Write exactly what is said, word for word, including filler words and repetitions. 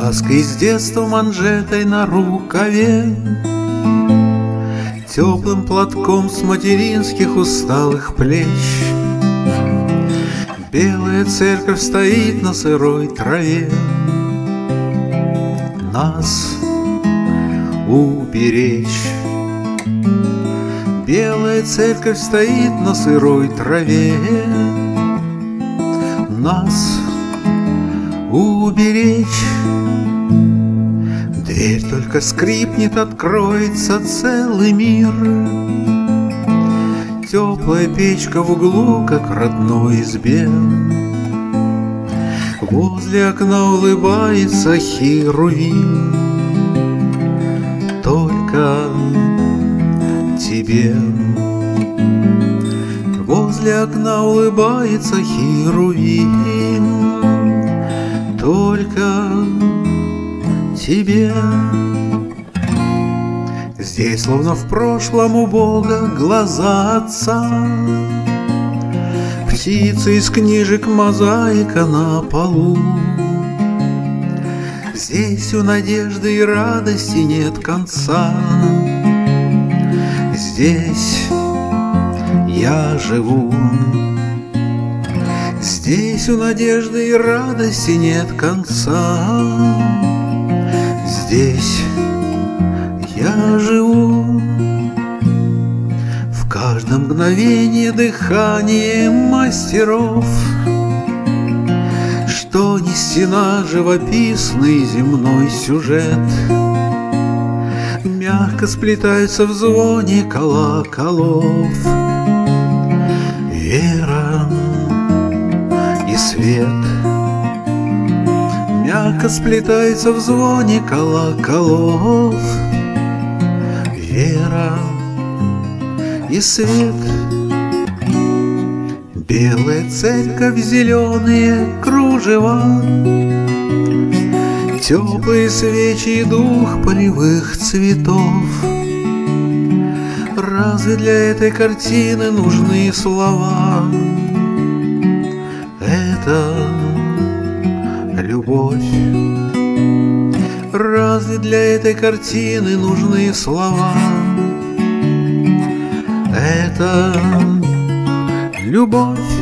Сказкой с детства манжетой на рукаве, теплым платком с материнских усталых плеч. Белая церковь стоит на сырой траве, нас уберечь. Белая церковь стоит на сырой траве, нас уберечь. Дверь только скрипнет, откроется целый мир. Теплая печка в углу, как в родной избе. Возле окна улыбается Херувим. Только тебе. Возле окна улыбается Херувим. Только тебе. Здесь, словно в прошлом, у Бога глаза Отца. Птицы из книжек, мозаика на полу. Здесь у надежды и радости нет конца. Здесь я живу. Здесь у надежды и радости нет конца. Здесь я живу. В каждом мгновении дыхание мастеров, что не стена, живописный земной сюжет. Мягко сплетаются в звоне колоколов вера и свет. Мягко сплетаются в звоне колоколов вера и свет. Белая церковь, зеленые кружева, теплые свечи и дух полевых цветов. Разве для этой картины нужны слова? Это любовь. Разве для этой картины нужны слова? Это любовь.